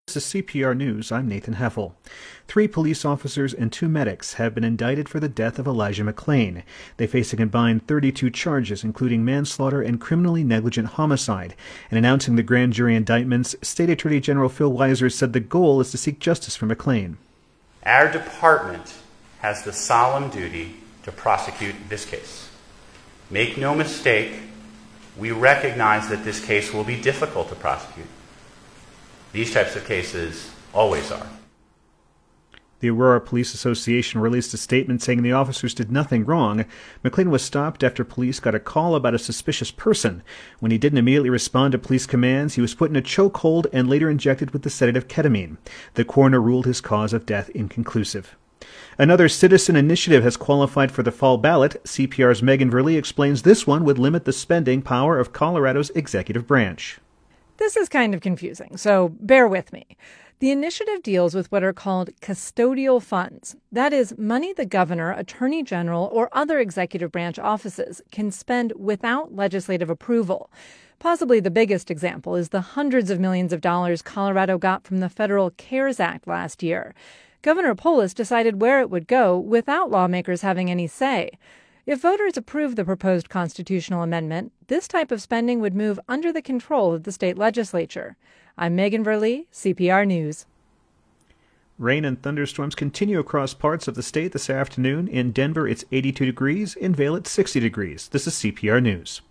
This is CPR News. I'm Nathan Heffel. 3 police officers and 2 medics have been indicted for the death of Elijah McClain. They face a combined 32 charges, including manslaughter and criminally negligent homicide. In announcing the grand jury indictments, State Attorney General Phil Weiser said the goal is to seek justice for McClain. Our department has the solemn duty to prosecute this case. Make no mistake, we recognize that this case will be difficult to prosecute. These types of cases always are. The Aurora Police Association released a statement saying the officers did nothing wrong. McClain was stopped after police got a call about a suspicious person. When he didn't immediately respond to police commands, he was put in a chokehold and later injected with the sedative ketamine. The coroner ruled his cause of death inconclusive. Another citizen initiative has qualified for the fall ballot. CPR's Megan Verlee explains this one would limit the spending power of Colorado's executive branch. This is kind of confusing, so bear with me. The initiative deals with what are called custodial funds. That is, money the governor, attorney general, or other executive branch offices can spend without legislative approval. Possibly the biggest example is the hundreds of millions of dollars Colorado got from the federal CARES Act last year. Governor Polis decided where it would go without lawmakers having any say. If voters approve the proposed constitutional amendment, this type of spending would move under the control of the state legislature. I'm Megan Verlee, CPR News. Rain and thunderstorms continue across parts of the state this afternoon. In Denver, it's 82 degrees. In Vail, it's 60 degrees. This is CPR News.